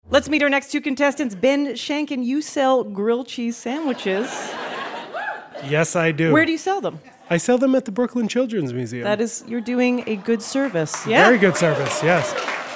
Let's meet our next two contestants. Ben Shankin, you sell grilled cheese sandwiches. Yes, I do. Where do you sell them? I sell them at the Brooklyn Children's Museum. That is, you're doing a good service. Yeah. Very good service, yes.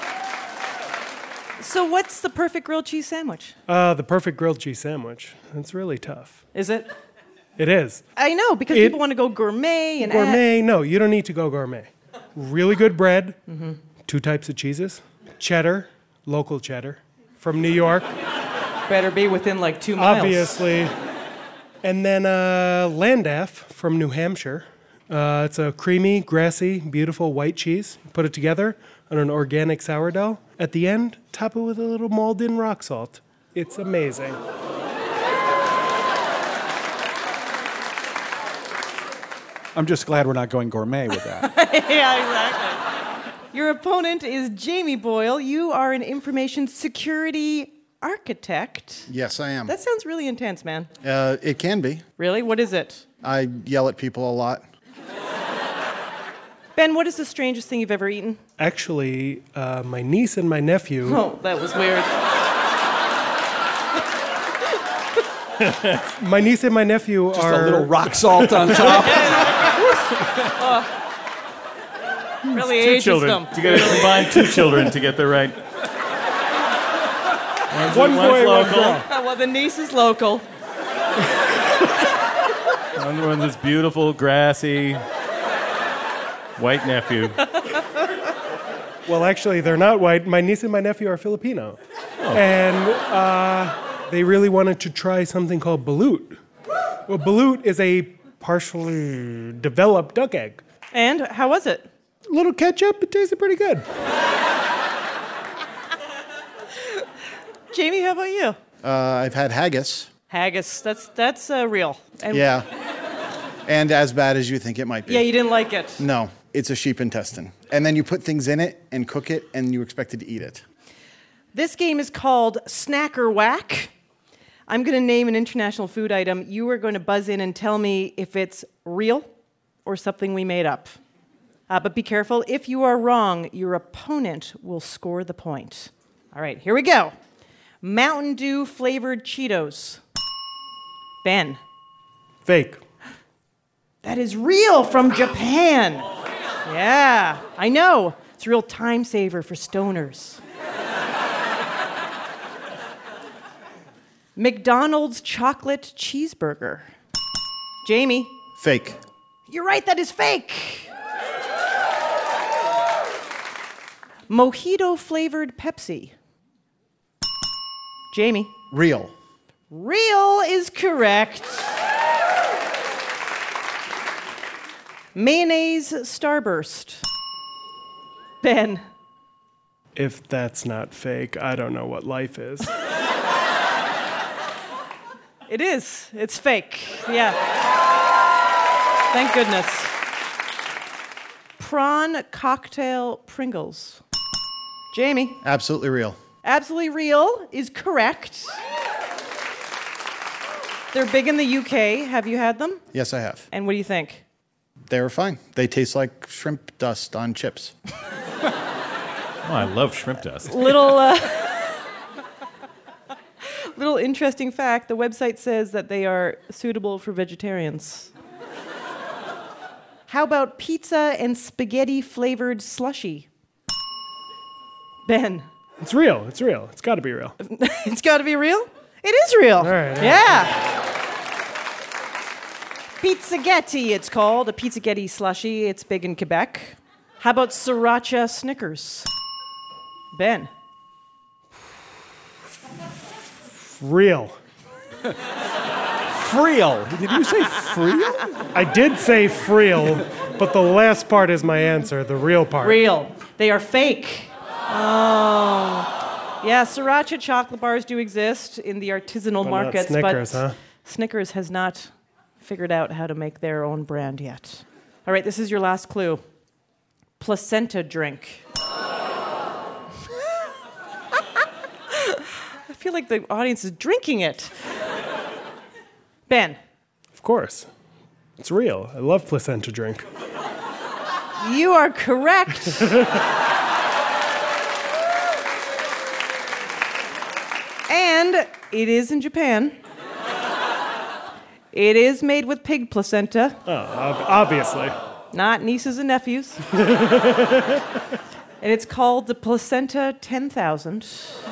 So what's the perfect grilled cheese sandwich? The perfect grilled cheese sandwich. It's really tough. Is it? It is. I know, because people want to go gourmet and Gourmet, no, you don't need to go gourmet. Really good bread, 2 types of cheeses, cheddar, local cheddar, from New York. Better be within like 2 miles. Obviously. And then Landaff from New Hampshire. It's a creamy, grassy, beautiful white cheese. Put it together on an organic sourdough. At the end, top it with a little Malden rock salt. It's amazing. I'm just glad we're not going gourmet with that. Yeah, exactly. Your opponent is Jamie Boyle. You are an information security architect. Yes, I am. That sounds really intense, man. It can be. Really? What is it? I yell at people a lot. Ben, what is the strangest thing you've ever eaten? Actually, my niece and my nephew... Oh, that was weird. My niece and my nephew Just are... a little rock salt on top. Really Two ages children. them. You got to combine 2 children to get the right. One boy, one local. girl. Well, the niece is local. One's this beautiful, grassy, white nephew. Well, actually, they're not white. My niece and my nephew are Filipino. And they really wanted to try something called balut. Well, balut is a partially developed duck egg. And how was it? A little ketchup, it tasted pretty good. Jamie, how about you? I've had haggis. Haggis. That's real. And Yeah. And as bad as you think it might be. Yeah, you didn't like it. No, it's a sheep intestine. And then you put things in it and cook it, and you expected to eat it. This game is called Snack or Whack. I'm going to name an international food item. You are going to buzz in and tell me if it's real or something we made up. But be careful. If you are wrong, your opponent will score the point. All right, here we go. Mountain Dew flavored Cheetos. Ben. Fake. That is real from Japan. Yeah, I know. It's a real time saver for stoners. McDonald's chocolate cheeseburger. Jamie. Fake. You're right, that is fake. Mojito flavored Pepsi. Jamie. Real. Real is correct. Mayonnaise Starburst. Ben. If that's not fake, I don't know what life is. It is. It's fake. Yeah. Thank goodness. Prawn cocktail Pringles. Jamie. Absolutely real. Absolutely real is correct. They're big in the UK. Have you had them? Yes, I have. And what do you think? They were fine. They taste like shrimp dust on chips. Oh, I love shrimp dust. Little interesting fact, the website says that they are suitable for vegetarians. How about pizza and spaghetti flavored slushy? Ben. It's real. It's real. It's got to be real. It's got to be real? It is real. All right. Yeah. Pizzaghetti, it's called. A Pizzaghetti slushy. It's big in Quebec. How about Sriracha Snickers? Ben. Real. Friel. Did you say friel? I did say friel, but the last part is my answer, the real part. Real. They are fake. Oh. Yeah, Sriracha chocolate bars do exist in the artisanal But not markets, Snickers, but huh? Snickers has not figured out how to make their own brand yet. All right, this is your last clue. Placenta drink. I feel like the audience is drinking it. Ben. Of course. It's real. I love placenta drink. You are correct. And it is in Japan. It is made with pig placenta, Obviously. not nieces and nephews. And it's called the Placenta 10,000.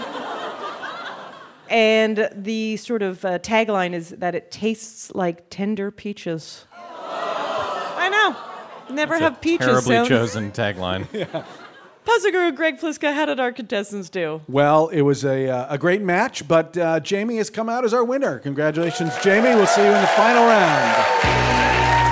And the sort of tagline is that it tastes like tender peaches. I know. Never have peaches. Terribly sound. chosen tagline. Puzzle Guru Greg Pliska, how did our contestants do? Well, it was a great match, but Jamie has come out as our winner. Congratulations, Jamie. We'll see you in the final round.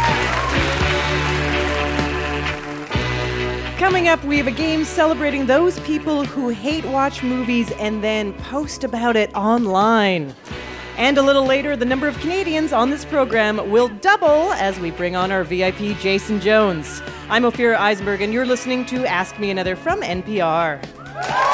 Coming up, we have a game celebrating those people who hate watch movies and then post about it online. And a little later, the number of Canadians on this program will double as we bring on our VIP, Jason Jones. I'm Ophira Eisenberg, and you're listening to Ask Me Another from NPR.